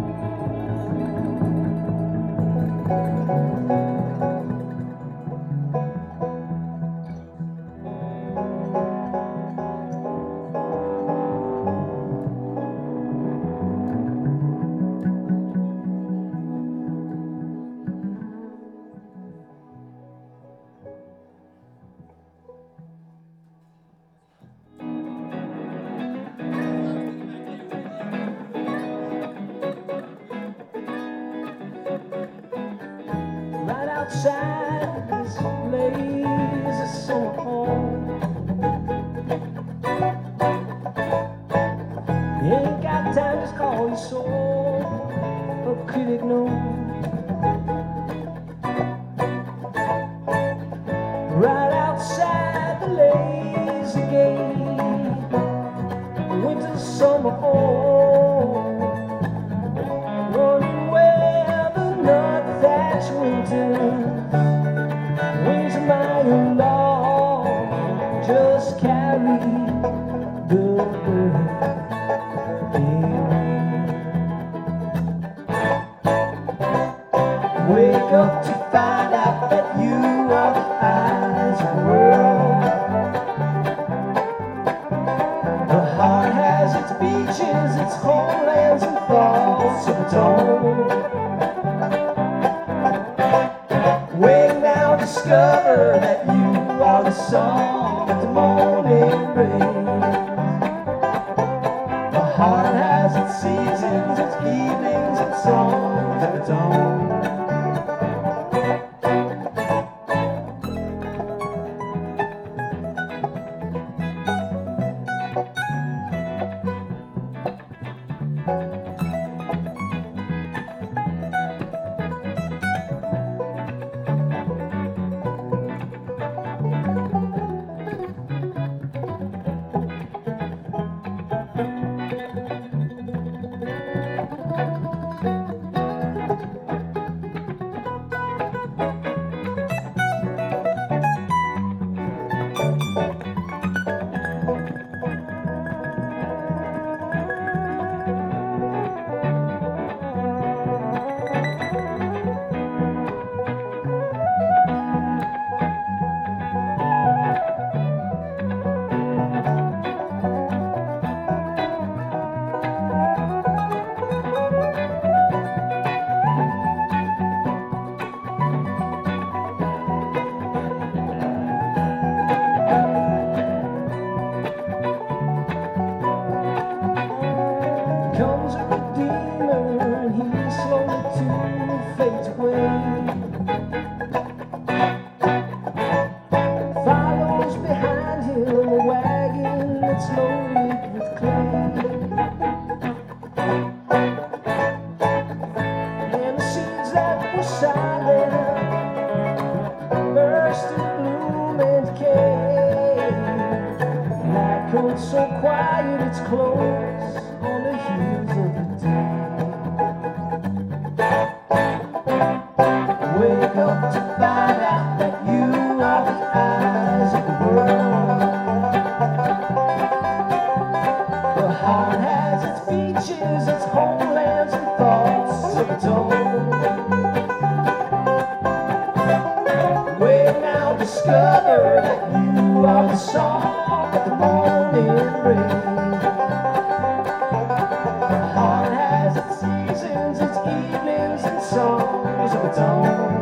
Right outside this lazy summer home, you ain't got time to call your soul a critic, no. Right outside the lazy gate, winter summer home, wondering where the nut thatch winters wings of my own law just carry the bird. Wake up to find out that you are the eyes of the world. The heart has its beaches, its homelands and thoughts of its own. Wake now, discover that you are the song that the morning brings. The heart has its seasons, its evenings, its songs of its own. Comes a redeemer and he slowly too fades away. Follows behind him a wagon that's loaded with clay. And the seeds that were silent burst in bloom and decay. Night comes so quiet it's close on the heels of the day. Wake up to find out that you are the eyes of the world. The heart has its beaches, its homelands and thoughts of its own. Wake now, discover that you are the song that the morning brings. Seasons, its evenings and songs of its own.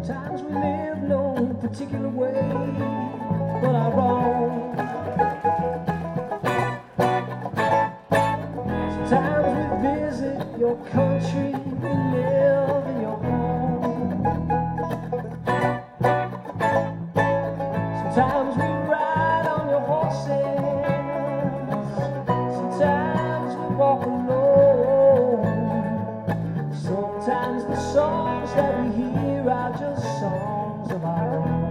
Sometimes we live no particular way, but I roam. Sometimes we visit your country, we live in your home. Sometimes we ride on your horses, sometimes we walk alone. Sometimes the songs that we hear are just songs of our own.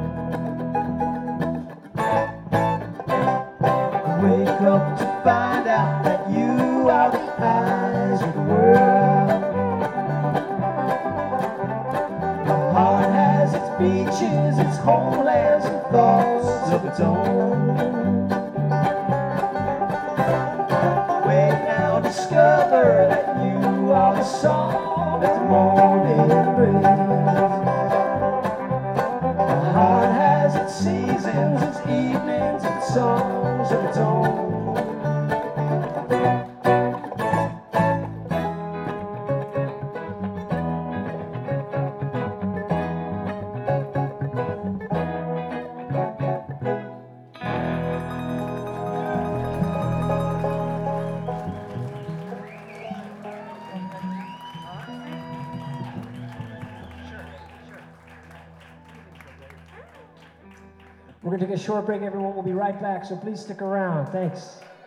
Wake up to find out that you are the eyes of the world. My heart has its beaches, its homelands, and thoughts of its own. Wake now, discover that you are the song that the morning brings. My heart has its seasons, its evenings, its songs of its own. We're going to take a short break, everyone. We'll be right back, so please stick around. Thanks.